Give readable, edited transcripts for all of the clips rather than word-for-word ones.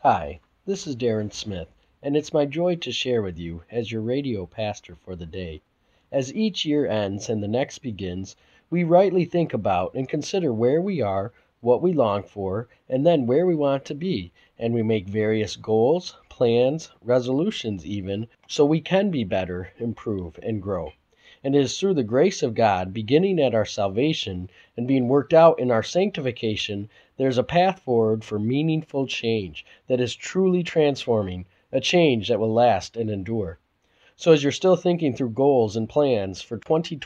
Hi, this is Darren Smith, and it's my joy to share with you as your radio pastor for the day. As each year ends and the next begins, we rightly think about and consider where we are, what we long for, and then where we want to be, and we make various goals, plans, resolutions even, so we can be better, improve, and grow. And it is through the grace of God, beginning at our salvation and being worked out in our sanctification, there's a path forward for meaningful change that is truly transforming, a change that will last and endure. So as you're still thinking through goals and plans for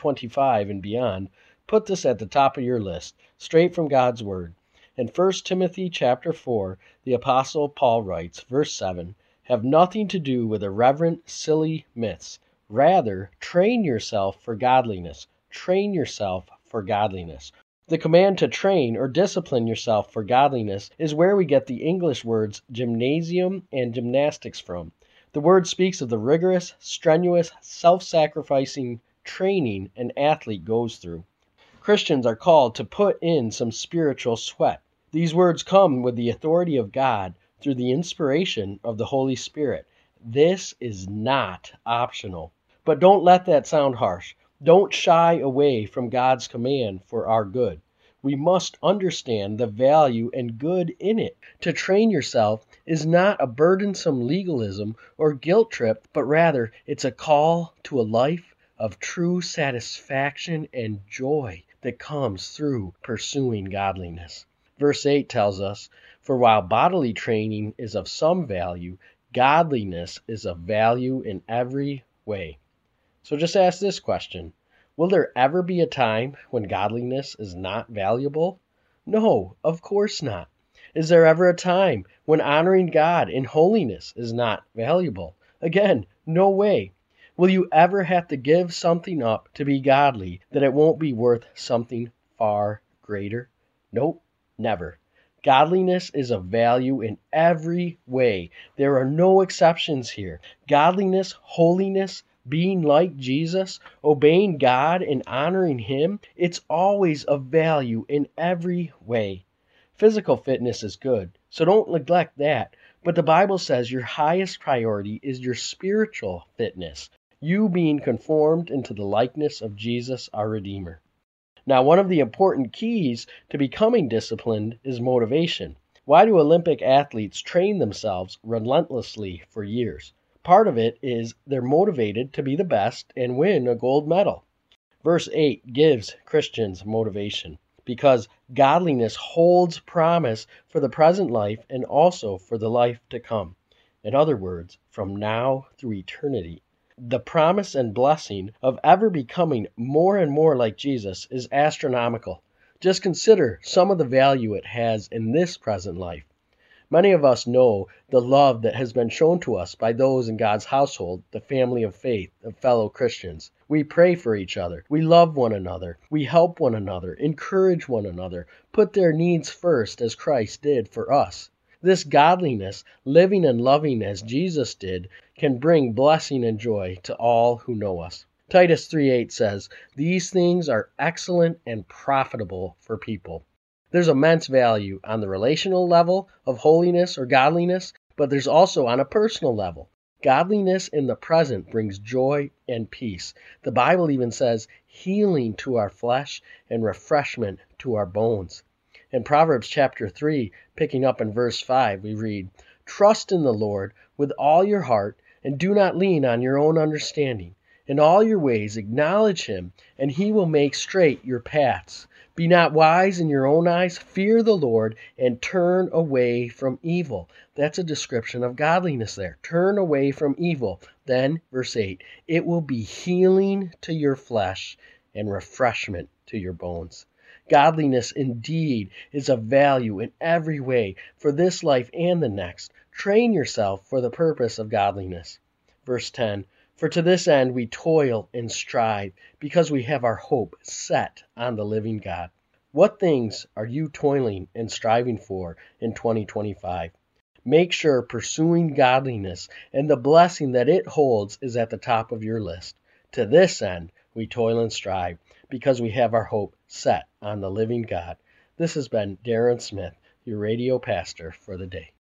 2025 and beyond, put this at the top of your list, straight from God's Word. In 1 Timothy chapter 4, the Apostle Paul writes, verse 7, "Have nothing to do with irreverent, silly myths. Rather, train yourself for godliness. Train yourself for godliness." The command to train or discipline yourself for godliness is where we get the English words gymnasium and gymnastics from. The word speaks of the rigorous, strenuous, self-sacrificing training an athlete goes through. Christians are called to put in some spiritual sweat. These words come with the authority of God through the inspiration of the Holy Spirit. This is not optional. But don't let that sound harsh. Don't shy away from God's command for our good. We must understand the value and good in it. To train yourself is not a burdensome legalism or guilt trip, but rather it's a call to a life of true satisfaction and joy that comes through pursuing godliness. Verse 8 tells us, "For while bodily training is of some value, godliness is of value in every way." So just ask this question: will there ever be a time when godliness is not valuable? No, of course not. Is there ever a time when honoring God in holiness is not valuable? Again, no way. Will you ever have to give something up to be godly that it won't be worth something far greater? Nope, never. Godliness is of value in every way. There are no exceptions here. Godliness, holiness, being like Jesus, obeying God and honoring Him, it's always of value in every way. Physical fitness is good, so don't neglect that. But the Bible says your highest priority is your spiritual fitness, you being conformed into the likeness of Jesus, our Redeemer. Now, one of the important keys to becoming disciplined is motivation. Why do Olympic athletes train themselves relentlessly for years? Part of it is they're motivated to be the best and win a gold medal. Verse 8 gives Christians motivation because godliness holds promise for the present life and also for the life to come. In other words, from now through eternity. The promise and blessing of ever becoming more and more like Jesus is astronomical. Just consider some of the value it has in this present life. Many of us know the love that has been shown to us by those in God's household, the family of faith, of fellow Christians. We pray for each other. We love one another. We help one another, encourage one another, put their needs first as Christ did for us. This godliness, living and loving as Jesus did, can bring blessing and joy to all who know us. Titus 3:8 says, "These things are excellent and profitable for people." There's immense value on the relational level of holiness or godliness, but there's also on a personal level. Godliness in the present brings joy and peace. The Bible even says healing to our flesh and refreshment to our bones. In Proverbs chapter 3, picking up in verse 5, we read, "Trust in the Lord with all your heart and do not lean on your own understanding. In all your ways acknowledge Him, and He will make straight your paths. Be not wise in your own eyes. Fear the Lord and turn away from evil." That's a description of godliness there. Turn away from evil. Then, verse 8, "It will be healing to your flesh and refreshment to your bones." Godliness indeed is of value in every way for this life and the next. Train yourself for the purpose of godliness. Verse 10, "For to this end we toil and strive, because we have our hope set on the living God." What things are you toiling and striving for in 2025? Make sure pursuing godliness and the blessing that it holds is at the top of your list. To this end we toil and strive, because we have our hope set on the living God. This has been Darren Smith, your radio pastor for the day.